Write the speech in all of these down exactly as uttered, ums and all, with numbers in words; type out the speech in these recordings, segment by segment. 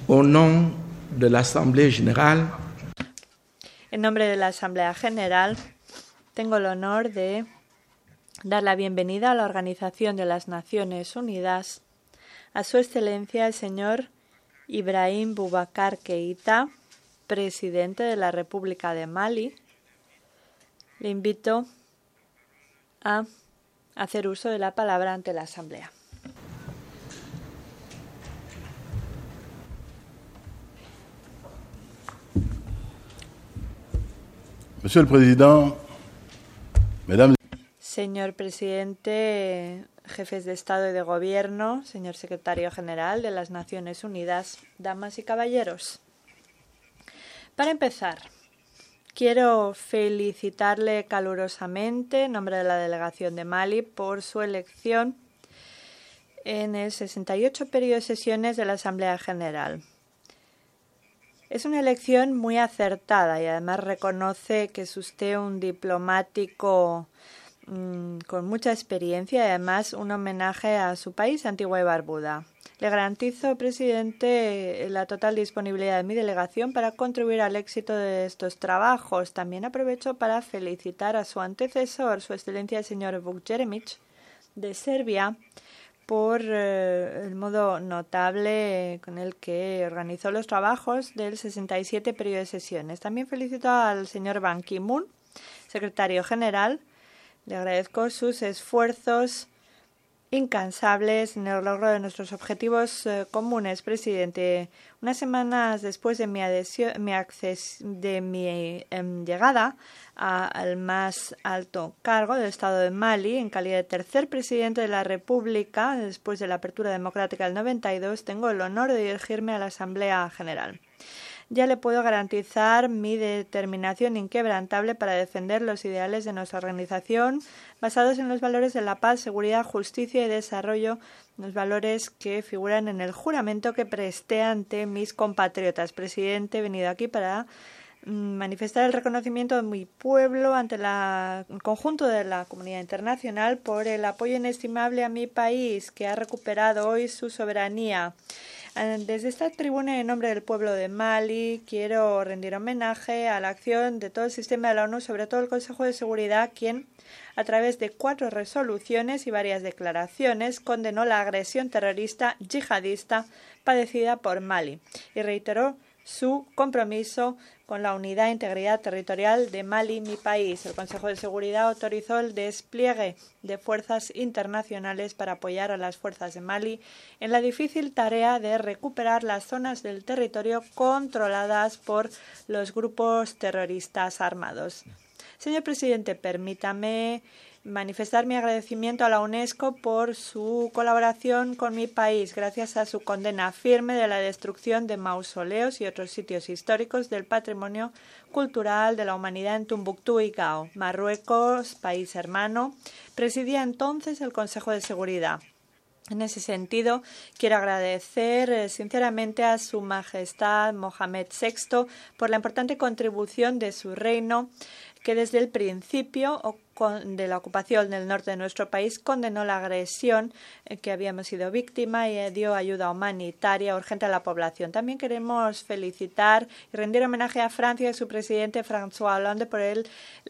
Au nom de l'Assemblée générale, en nombre de la Asamblea General, tengo el honor de dar la bienvenida a la Organización de las Naciones Unidas a Su Excelencia el señor Ibrahim Boubacar Keïta, presidente de la República de Mali. Le invito a hacer uso de la palabra ante la Asamblea. Monsieur le Président, Mesdames, Señor presidente, jefes de Estado y de Gobierno, señor secretario general de las Naciones Unidas, damas y caballeros. Para empezar, quiero felicitarle calurosamente en nombre de la delegación de Mali por su elección en el sesenta y ocho periodo de sesiones de la Asamblea General. Es una elección muy acertada y además reconoce que es usted un diplomático mmm, con mucha experiencia y además un homenaje a su país, Antigua y Barbuda. Le garantizo, presidente, la total disponibilidad de mi delegación para contribuir al éxito de estos trabajos. También aprovecho para felicitar a su antecesor, su excelencia el señor Vuk Jeremić, de Serbia, por eh, el modo notable con el que organizó los trabajos del sesenta y siete periodo de sesiones. También felicito al señor Ban Ki-moon, secretario general. Le agradezco sus esfuerzos incansables en el logro de nuestros objetivos eh, comunes, presidente. Unas semanas después de mi, adhesión, mi, acces, de mi eh, llegada a, al más alto cargo del Estado de Mali, en calidad de tercer presidente de la República, después de la apertura democrática del noventa y dos, tengo el honor de dirigirme a la Asamblea General. Ya le puedo garantizar mi determinación inquebrantable para defender los ideales de nuestra organización basados en los valores de la paz, seguridad, justicia y desarrollo, los valores que figuran en el juramento que presté ante mis compatriotas. Presidente, he venido aquí para manifestar el reconocimiento de mi pueblo ante la, el conjunto de la comunidad internacional por el apoyo inestimable a mi país, que ha recuperado hoy su soberanía. Desde esta tribuna, en nombre del pueblo de Mali, quiero rendir homenaje a la acción de todo el sistema de la ONU, sobre todo el Consejo de Seguridad, quien, a través de cuatro resoluciones y varias declaraciones, condenó la agresión terrorista yihadista padecida por Mali y reiteró su compromiso con la unidad e integridad territorial de Mali, mi país. El Consejo de Seguridad autorizó el despliegue de fuerzas internacionales para apoyar a las fuerzas de Mali en la difícil tarea de recuperar las zonas del territorio controladas por los grupos terroristas armados. Señor presidente, permítame manifestar mi agradecimiento a la UNESCO por su colaboración con mi país, gracias a su condena firme de la destrucción de mausoleos y otros sitios históricos del patrimonio cultural de la humanidad en Tombuctú y Gao. Marruecos, país hermano, presidía entonces el Consejo de Seguridad. En ese sentido, quiero agradecer eh, sinceramente a Su Majestad Mohamed sexto por la importante contribución de su reino, que desde el principio de la ocupación del norte de nuestro país condenó la agresión que habíamos sido víctima y dio ayuda humanitaria urgente a la población. También queremos felicitar y rendir homenaje a Francia y a su presidente François Hollande por el,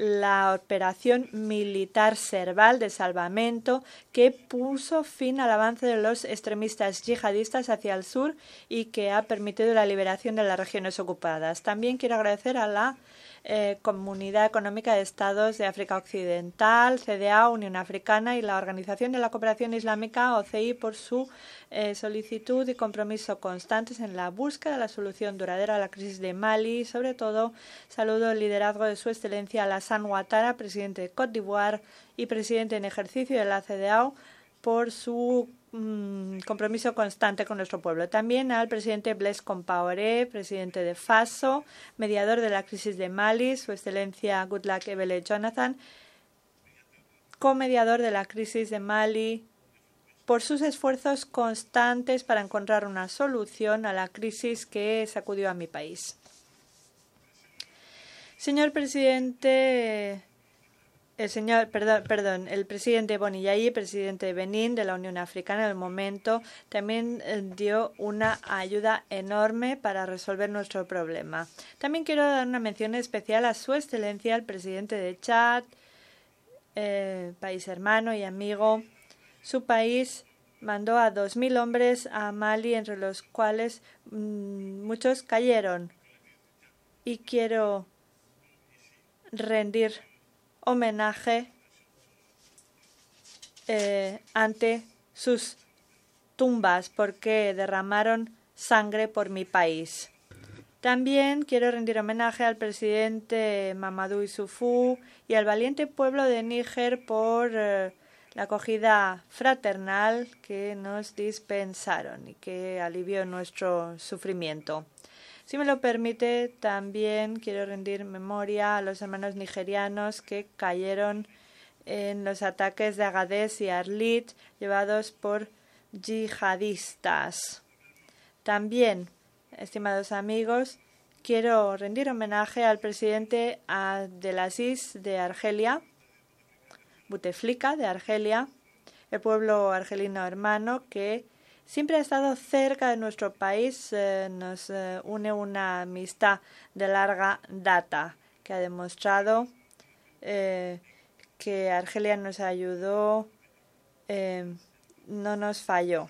la operación militar Serval de salvamento que puso fin al avance de los extremistas yihadistas hacia el sur y que ha permitido la liberación de las regiones ocupadas. También quiero agradecer a la Eh, Comunidad Económica de Estados de África Occidental, C D A O, Unión Africana y la Organización de la Cooperación Islámica, O C I, por su eh, solicitud y compromiso constantes en la búsqueda de la solución duradera a la crisis de Mali. Sobre todo, saludo el liderazgo de Su Excelencia Alassane Ouattara, presidente de Côte d'Ivoire y presidente en ejercicio de la C D A O, por su mmm, compromiso constante con nuestro pueblo. También al presidente Blaise Compaoré, presidente de Faso, mediador de la crisis de Mali, Su Excelencia Goodluck Ebele Jonathan, comediador de la crisis de Mali, por sus esfuerzos constantes para encontrar una solución a la crisis que sacudió a mi país. Señor presidente, el señor, perdón, perdón, el presidente Boni Yayi, presidente de Benín, de la Unión Africana, en el momento, también eh, dio una ayuda enorme para resolver nuestro problema. También quiero dar una mención especial a Su Excelencia, el presidente de Chad, eh, país hermano y amigo. Su país mandó a dos mil hombres a Mali, entre los cuales mmm, muchos cayeron. Y quiero rendir homenaje eh, ante sus tumbas porque derramaron sangre por mi país. También quiero rendir homenaje al presidente Mamadou Issoufou y al valiente pueblo de Níger por eh, la acogida fraternal que nos dispensaron y que alivió nuestro sufrimiento. Si me lo permite, también quiero rendir memoria a los hermanos nigerianos que cayeron en los ataques de Agadez y Arlit llevados por yihadistas. También, estimados amigos, quiero rendir homenaje al presidente Abdelaziz de Argelia, Bouteflika de Argelia, el pueblo argelino hermano que siempre ha estado cerca de nuestro país, eh, nos eh, une una amistad de larga data que ha demostrado eh, que Argelia nos ayudó, eh, no nos falló.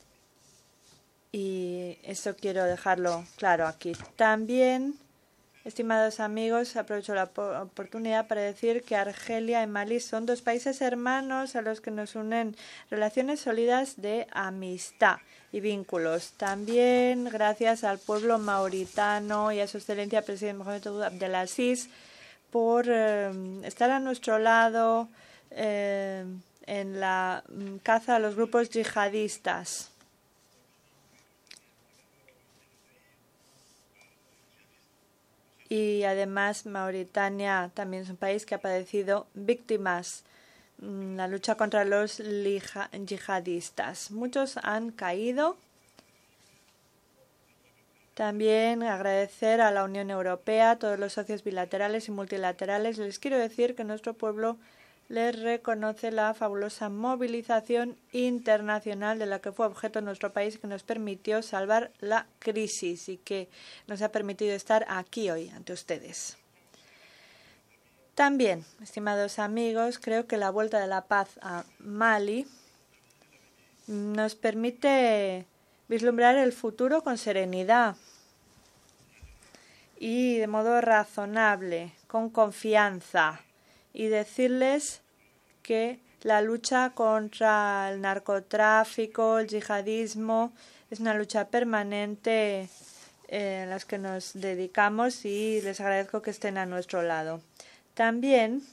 Y eso quiero dejarlo claro aquí. También, estimados amigos, aprovecho la oportunidad para decir que Argelia y Malí son dos países hermanos a los que nos unen relaciones sólidas de amistad y vínculos. También gracias al pueblo mauritano y a su excelencia presidente Mohamed Abdelaziz por eh, estar a nuestro lado eh, en la caza a los grupos yihadistas. Y además Mauritania también es un país que ha padecido víctimas en la lucha contra los yihadistas. Muchos han caído. También agradecer a la Unión Europea, a todos los socios bilaterales y multilaterales. Les quiero decir que nuestro pueblo les reconoce la fabulosa movilización internacional de la que fue objeto nuestro país, que nos permitió salvar la crisis y que nos ha permitido estar aquí hoy ante ustedes. También, estimados amigos, creo que la vuelta de la paz a Mali nos permite vislumbrar el futuro con serenidad y de modo razonable, con confianza, y decirles que la lucha contra el narcotráfico, el yihadismo, es una lucha permanente eh, a la que nos dedicamos y les agradezco que estén a nuestro lado. También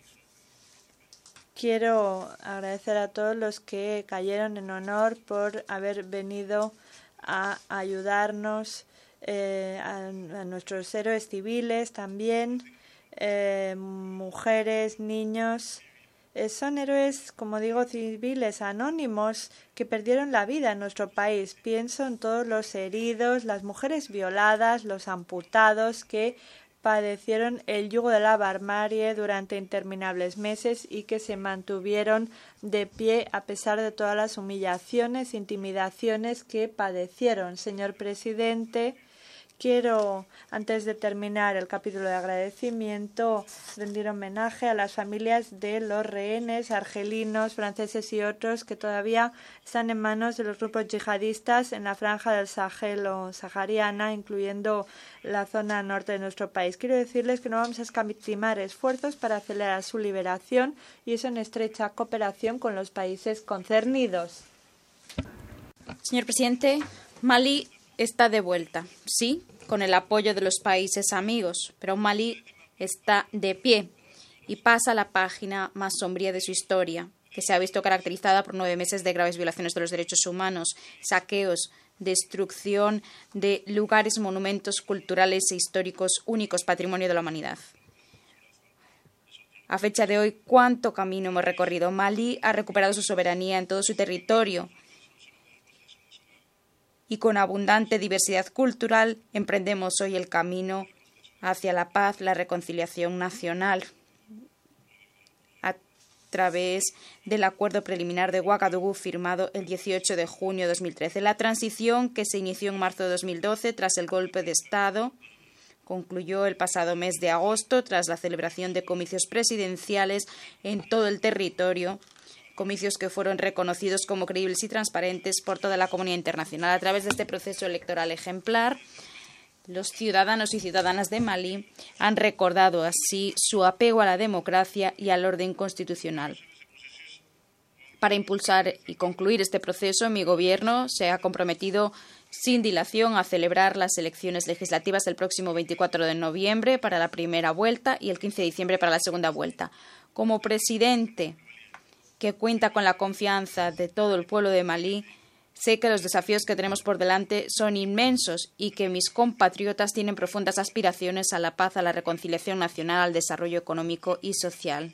quiero agradecer a todos los que cayeron en honor por haber venido a ayudarnos, eh, a, a nuestros héroes civiles también, Eh, mujeres, niños, eh, son héroes, como digo, civiles anónimos que perdieron la vida en nuestro país. Pienso en todos los heridos, las mujeres violadas, los amputados que padecieron el yugo de la barbarie durante interminables meses y que se mantuvieron de pie a pesar de todas las humillaciones e intimidaciones que padecieron. Señor presidente, quiero, antes de terminar el capítulo de agradecimiento, rendir homenaje a las familias de los rehenes argelinos, franceses y otros que todavía están en manos de los grupos yihadistas en la franja del Sahel o sahariana, incluyendo la zona norte de nuestro país. Quiero decirles que no vamos a escatimar esfuerzos para acelerar su liberación y eso en estrecha cooperación con los países concernidos. Señor presidente, Mali está de vuelta, sí, con el apoyo de los países amigos, pero Malí está de pie y pasa a la página más sombría de su historia, que se ha visto caracterizada por nueve meses de graves violaciones de los derechos humanos, saqueos, destrucción de lugares, monumentos culturales e históricos únicos, patrimonio de la humanidad. A fecha de hoy, ¿cuánto camino hemos recorrido? Malí ha recuperado su soberanía en todo su territorio y con abundante diversidad cultural emprendemos hoy el camino hacia la paz, la reconciliación nacional. través del acuerdo preliminar de Ouagadougou firmado el dieciocho de junio de dos mil trece. La transición, que se inició en marzo de dos mil doce tras el golpe de Estado, concluyó el pasado mes de agosto tras la celebración de comicios presidenciales en todo el territorio, comicios que fueron reconocidos como creíbles y transparentes por toda la comunidad internacional. A través de este proceso electoral ejemplar, los ciudadanos y ciudadanas de Malí han recordado así su apego a la democracia y al orden constitucional. Para impulsar y concluir este proceso, mi Gobierno se ha comprometido sin dilación a celebrar las elecciones legislativas el próximo veinticuatro de noviembre para la primera vuelta y el quince de diciembre para la segunda vuelta. Como presidente que cuenta con la confianza de todo el pueblo de Malí, sé que los desafíos que tenemos por delante son inmensos y que mis compatriotas tienen profundas aspiraciones a la paz, a la reconciliación nacional, al desarrollo económico y social.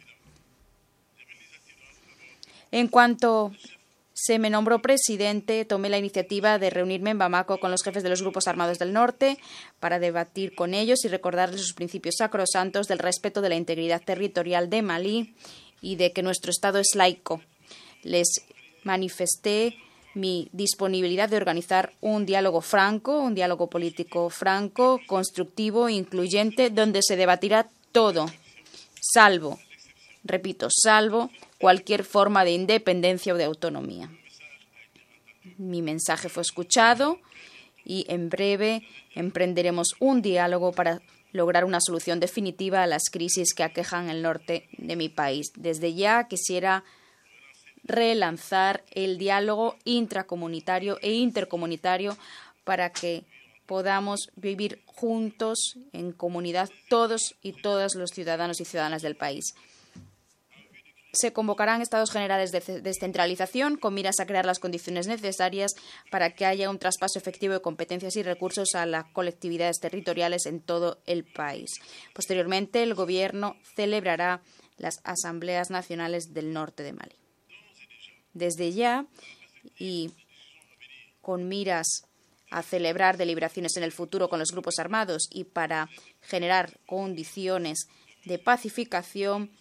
En cuanto se me nombró presidente, tomé la iniciativa de reunirme en Bamako con los jefes de los grupos armados del norte para debatir con ellos y recordarles sus principios sacrosantos del respeto de la integridad territorial de Malí y de que nuestro Estado es laico. Les manifesté mi disponibilidad de organizar un diálogo franco, un diálogo político franco, constructivo, incluyente, donde se debatirá todo, salvo, repito, salvo cualquier forma de independencia o de autonomía. Mi mensaje fue escuchado y en breve emprenderemos un diálogo para lograr una solución definitiva a las crisis que aquejan el norte de mi país. Desde ya quisiera relanzar el diálogo intracomunitario e intercomunitario para que podamos vivir juntos en comunidad todos y todas los ciudadanos y ciudadanas del país. Se convocarán estados generales de descentralización con miras a crear las condiciones necesarias para que haya un traspaso efectivo de competencias y recursos a las colectividades territoriales en todo el país. Posteriormente, el Gobierno celebrará las asambleas nacionales del norte de Malí. Desde ya, y con miras a celebrar deliberaciones en el futuro con los grupos armados y para generar condiciones de pacificación,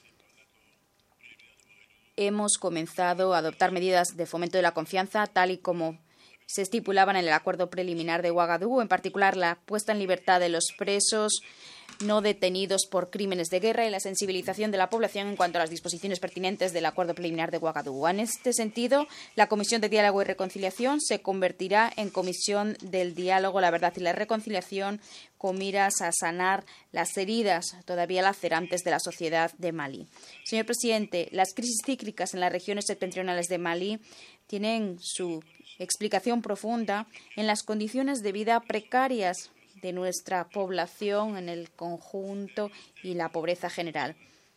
hemos comenzado a adoptar medidas de fomento de la confianza, tal y como se estipulaban en el acuerdo preliminar de Ouagadougou, en particular la puesta en libertad de los presos no detenidos por crímenes de guerra y la sensibilización de la población en cuanto a las disposiciones pertinentes del acuerdo preliminar de Ouagadougou. En este sentido, la Comisión de Diálogo y Reconciliación se convertirá en Comisión del Diálogo, la Verdad y la Reconciliación, con miras a sanar las heridas todavía lacerantes de la sociedad de Malí. Señor presidente, las crisis cíclicas en las regiones septentrionales de Malí tienen su explicación profunda en las condiciones de vida precarias de nuestra población en el conjunto y la pobreza general.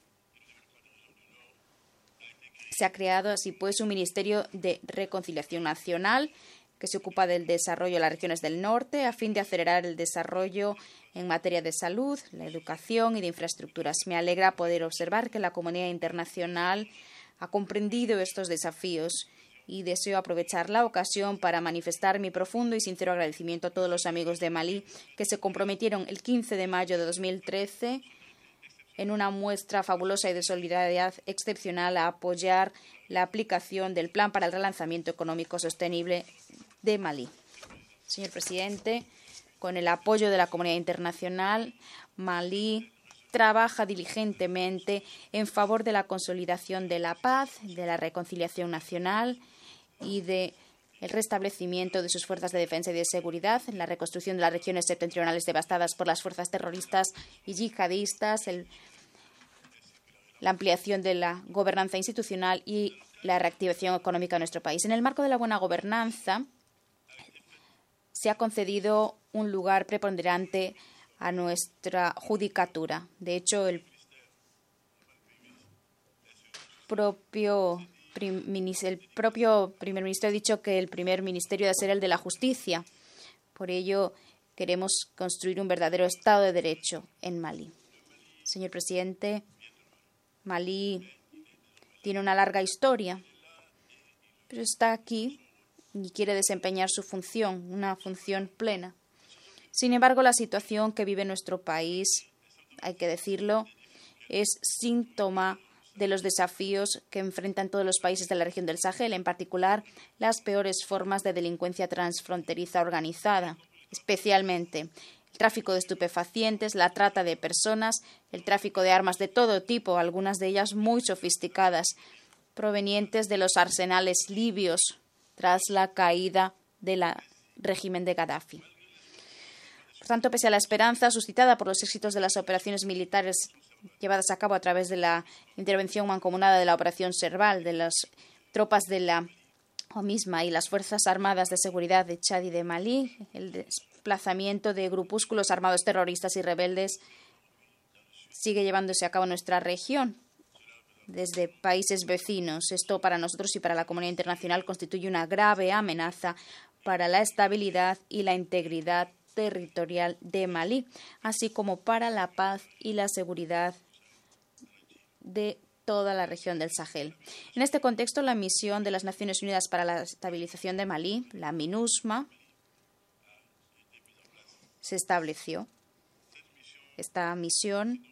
Se ha creado así pues un Ministerio de Reconciliación Nacional que se ocupa del desarrollo de las regiones del norte a fin de acelerar el desarrollo en materia de salud, la educación y de infraestructuras. Me alegra poder observar que la comunidad internacional ha comprendido estos desafíos y deseo aprovechar la ocasión para manifestar mi profundo y sincero agradecimiento a todos los amigos de Malí que se comprometieron el quince de mayo de dos mil trece en una muestra fabulosa y de solidaridad excepcional a apoyar la aplicación del Plan para el Relanzamiento Económico Sostenible de Malí. Señor presidente, con el apoyo de la comunidad internacional, Malí trabaja diligentemente en favor de la consolidación de la paz, de la reconciliación nacional y de el restablecimiento de sus fuerzas de defensa y de seguridad, en la reconstrucción de las regiones septentrionales devastadas por las fuerzas terroristas y yihadistas, el, la ampliación de la gobernanza institucional y la reactivación económica de nuestro país. En el marco de la buena gobernanza, se ha concedido un lugar preponderante a nuestra judicatura. De hecho, el propio, el propio primer ministro ha dicho que el primer ministerio debe ser el de la justicia. Por ello, queremos construir un verdadero Estado de Derecho en Malí. Señor presidente, Malí tiene una larga historia, pero está aquí y quiere desempeñar su función, una función plena. Sin embargo, la situación que vive nuestro país, hay que decirlo, es síntoma de los desafíos que enfrentan todos los países de la región del Sahel, en particular las peores formas de delincuencia transfronteriza organizada, especialmente el tráfico de estupefacientes, la trata de personas, el tráfico de armas de todo tipo, algunas de ellas muy sofisticadas, provenientes de los arsenales libios tras la caída del régimen de Gaddafi. Por tanto, pese a la esperanza suscitada por los éxitos de las operaciones militares llevadas a cabo a través de la intervención mancomunada de la Operación Serval, de las tropas de la OMISMA y las Fuerzas Armadas de Seguridad de Chad y de Malí, el desplazamiento de grupúsculos armados terroristas y rebeldes sigue llevándose a cabo en nuestra región desde países vecinos. Esto para nosotros y para la comunidad internacional constituye una grave amenaza para la estabilidad y la integridad territorial de Malí, así como para la paz y la seguridad de toda la región del Sahel. En este contexto, la misión de las Naciones Unidas para la Estabilización de Malí, la MINUSMA, se estableció. Esta misión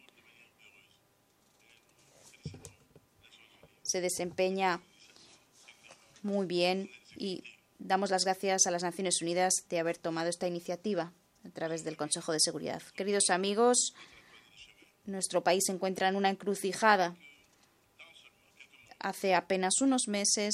se desempeña muy bien y damos las gracias a las Naciones Unidas de haber tomado esta iniciativa a través del Consejo de Seguridad. Queridos amigos, nuestro país se encuentra en una encrucijada. Hace apenas unos meses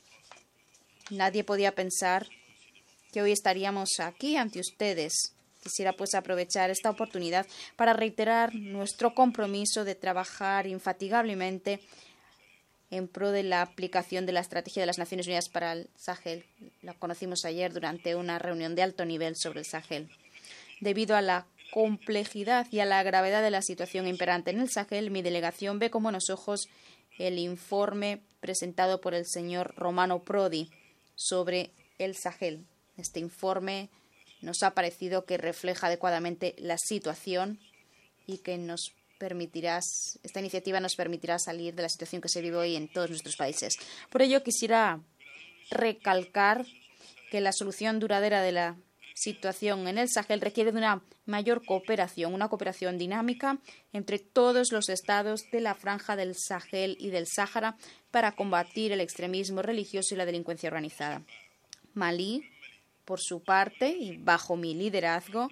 nadie podía pensar que hoy estaríamos aquí ante ustedes. Quisiera pues aprovechar esta oportunidad para reiterar nuestro compromiso de trabajar infatigablemente en pro de la aplicación de la estrategia de las Naciones Unidas para el Sahel. La conocimos ayer durante una reunión de alto nivel sobre el Sahel. Debido a la complejidad y a la gravedad de la situación imperante en el Sahel, mi delegación ve con buenos ojos el informe presentado por el señor Romano Prodi sobre el Sahel. Este informe nos ha parecido que refleja adecuadamente la situación y que nos permitirá, esta iniciativa nos permitirá salir de la situación que se vive hoy en todos nuestros países. Por ello, quisiera recalcar que la solución duradera de la situación en el Sahel requiere de una mayor cooperación, una cooperación dinámica entre todos los estados de la franja del Sahel y del Sáhara para combatir el extremismo religioso y la delincuencia organizada. Malí, por su parte, y bajo mi liderazgo,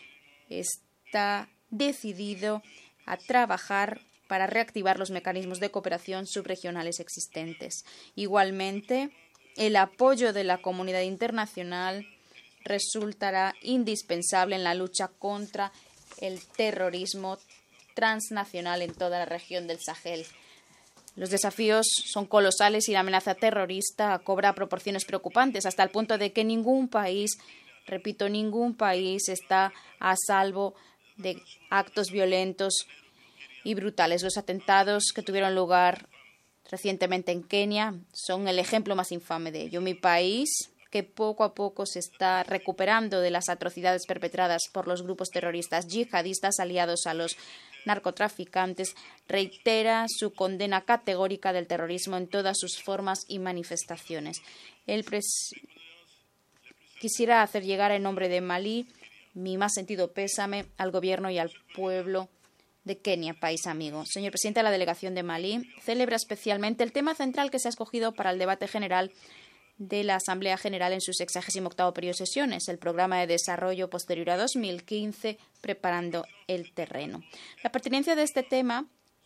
está decidido a trabajar para reactivar los mecanismos de cooperación subregionales existentes. Igualmente, el apoyo de la comunidad internacional resultará indispensable en la lucha contra el terrorismo transnacional en toda la región del Sahel. Los desafíos son colosales y la amenaza terrorista cobra proporciones preocupantes, hasta el punto de que ningún país, repito, ningún país está a salvo de actos violentos y brutales. Los atentados que tuvieron lugar recientemente en Kenia son el ejemplo más infame de ello. Mi país, que poco a poco se está recuperando de las atrocidades perpetradas por los grupos terroristas yihadistas aliados a los narcotraficantes, reitera su condena categórica del terrorismo en todas sus formas y manifestaciones. El pres... Quisiera hacer llegar en nombre de Malí mi más sentido pésame al gobierno y al pueblo de Kenia, país amigo. Señor presidente de la delegación de Malí, celebra especialmente el tema central que se ha escogido para el debate general de la Asamblea General en su sexagésimo octavo periodo de sesiones, el programa de desarrollo posterior a dos mil quince, preparando el terreno. La pertinencia de este tema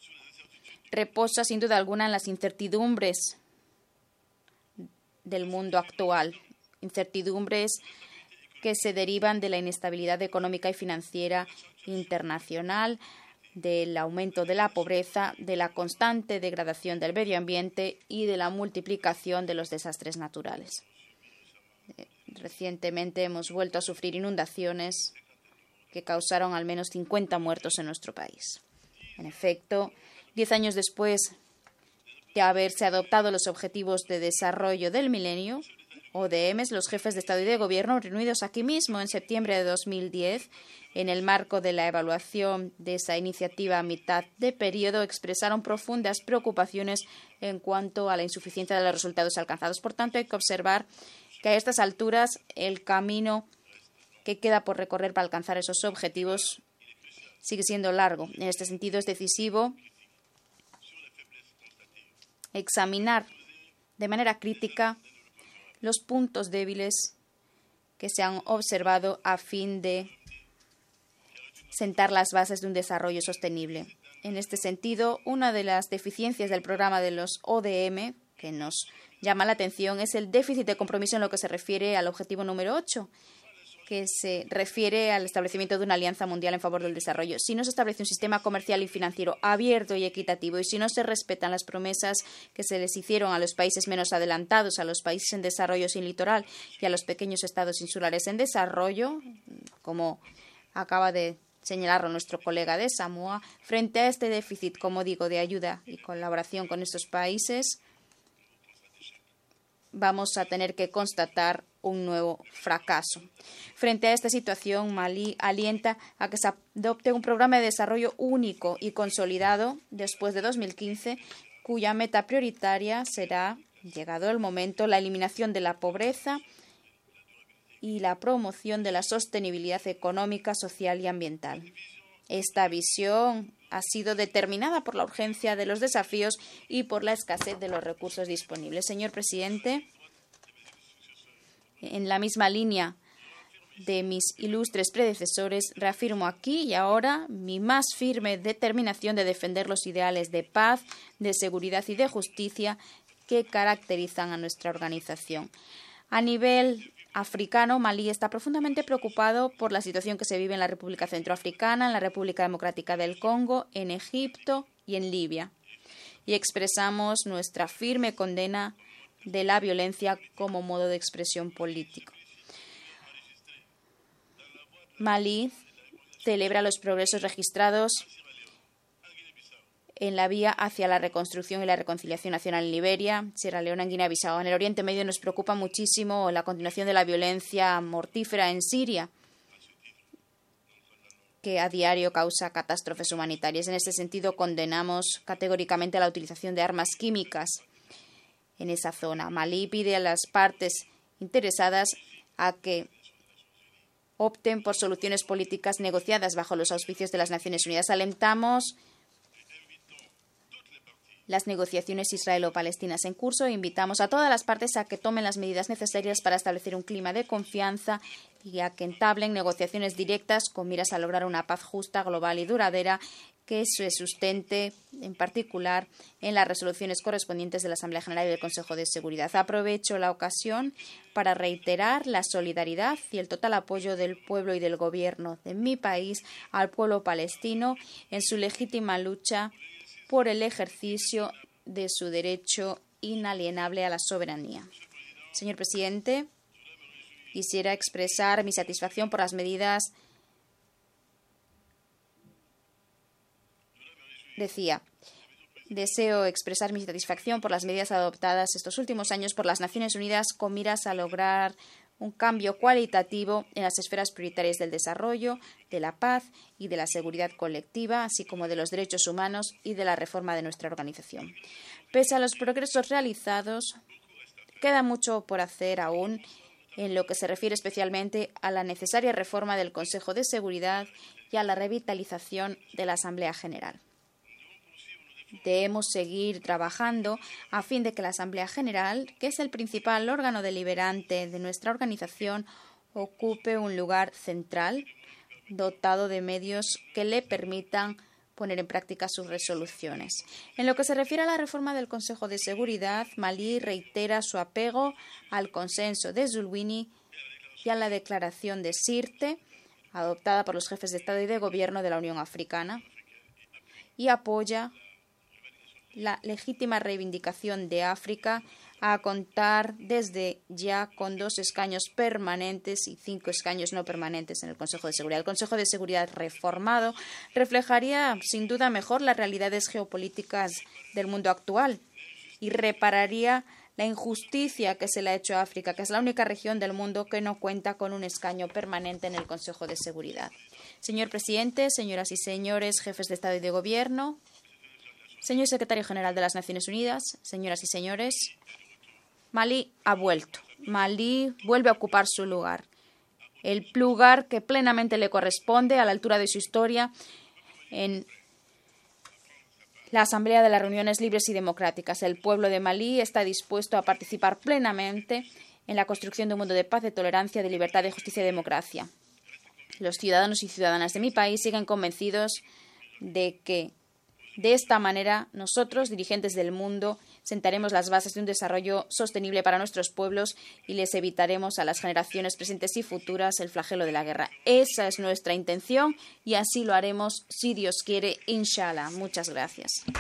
reposa sin duda alguna en las incertidumbres del mundo actual, incertidumbres que se derivan de la inestabilidad económica y financiera internacional, del aumento de la pobreza, de la constante degradación del medio ambiente y de la multiplicación de los desastres naturales. Recientemente hemos vuelto a sufrir inundaciones que causaron al menos cincuenta muertos en nuestro país. En efecto, diez años después de haberse adoptado los Objetivos de Desarrollo del Milenio, O D Ms, los jefes de Estado y de Gobierno, reunidos aquí mismo en septiembre de dos mil diez, en el marco de la evaluación de esa iniciativa a mitad de periodo, expresaron profundas preocupaciones en cuanto a la insuficiencia de los resultados alcanzados. Por tanto, hay que observar que a estas alturas el camino que queda por recorrer para alcanzar esos objetivos sigue siendo largo. En este sentido, es decisivo examinar de manera crítica los puntos débiles que se han observado a fin de sentar las bases de un desarrollo sostenible. En este sentido, una de las deficiencias del programa de los O D M que nos llama la atención es el déficit de compromiso en lo que se refiere al objetivo número ocho, que se refiere al establecimiento de una alianza mundial en favor del desarrollo. Si no se establece un sistema comercial y financiero abierto y equitativo, y si no se respetan las promesas que se les hicieron a los países menos adelantados, a los países en desarrollo sin litoral y a los pequeños estados insulares en desarrollo, como acaba de señalarlo nuestro colega de Samoa, frente a este déficit, como digo, de ayuda y colaboración con estos países, vamos a tener que constatar un nuevo fracaso. Frente a esta situación, Malí alienta a que se adopte un programa de desarrollo único y consolidado después de dos mil quince, cuya meta prioritaria será, llegado el momento, la eliminación de la pobreza y la promoción de la sostenibilidad económica, social y ambiental. Esta visión ha sido determinada por la urgencia de los desafíos y por la escasez de los recursos disponibles. Señor presidente, en la misma línea de mis ilustres predecesores, reafirmo aquí y ahora mi más firme determinación de defender los ideales de paz, de seguridad y de justicia que caracterizan a nuestra organización. A nivel africano, Malí está profundamente preocupado por la situación que se vive en la República Centroafricana, en la República Democrática del Congo, en Egipto y en Libia. Y expresamos nuestra firme condena de la violencia como modo de expresión político. Malí celebra los progresos registrados en la vía hacia la reconstrucción y la reconciliación nacional en Liberia, Sierra Leona, en Guinea-Bissau. En el Oriente Medio nos preocupa muchísimo la continuación de la violencia mortífera en Siria, que a diario causa catástrofes humanitarias. En este sentido, condenamos categóricamente la utilización de armas químicas en esa zona. Malí pide a las partes interesadas a que opten por soluciones políticas negociadas bajo los auspicios de las Naciones Unidas. Alentamos las negociaciones israelo-palestinas en curso e invitamos a todas las partes a que tomen las medidas necesarias para establecer un clima de confianza y a que entablen negociaciones directas con miras a lograr una paz justa, global y duradera que se sustente en particular en las resoluciones correspondientes de la Asamblea General y del Consejo de Seguridad. Aprovecho la ocasión para reiterar la solidaridad y el total apoyo del pueblo y del gobierno de mi país al pueblo palestino en su legítima lucha por el ejercicio de su derecho inalienable a la soberanía. Señor presidente, quisiera expresar mi satisfacción por las medidas. Decía, deseo expresar mi satisfacción por las medidas adoptadas estos últimos años por las Naciones Unidas con miras a lograr un cambio cualitativo en las esferas prioritarias del desarrollo, de la paz y de la seguridad colectiva, así como de los derechos humanos y de la reforma de nuestra organización. Pese a los progresos realizados, queda mucho por hacer aún en lo que se refiere especialmente a la necesaria reforma del Consejo de Seguridad y a la revitalización de la Asamblea General. Debemos seguir trabajando a fin de que la Asamblea General, que es el principal órgano deliberante de nuestra organización, ocupe un lugar central, dotado de medios que le permitan poner en práctica sus resoluciones. En lo que se refiere a la reforma del Consejo de Seguridad, Malí reitera su apego al consenso de Zulwini y a la declaración de Sirte, adoptada por los jefes de Estado y de Gobierno de la Unión Africana, y apoya la legítima reivindicación de África a contar desde ya con dos escaños permanentes y cinco escaños no permanentes en el Consejo de Seguridad. El Consejo de Seguridad reformado reflejaría sin duda mejor las realidades geopolíticas del mundo actual y repararía la injusticia que se le ha hecho a África, que es la única región del mundo que no cuenta con un escaño permanente en el Consejo de Seguridad. Señor presidente, señoras y señores jefes de Estado y de Gobierno, señor secretario general de las Naciones Unidas, señoras y señores, Malí ha vuelto. Malí vuelve a ocupar su lugar, el lugar que plenamente le corresponde a la altura de su historia en la Asamblea de las Reuniones Libres y Democráticas. El pueblo de Malí está dispuesto a participar plenamente en la construcción de un mundo de paz, de tolerancia, de libertad, de justicia y democracia. Los ciudadanos y ciudadanas de mi país siguen convencidos de que de esta manera nosotros, dirigentes del mundo, sentaremos las bases de un desarrollo sostenible para nuestros pueblos y les evitaremos a las generaciones presentes y futuras el flagelo de la guerra. Esa es nuestra intención y así lo haremos si Dios quiere, inshallah. Muchas gracias.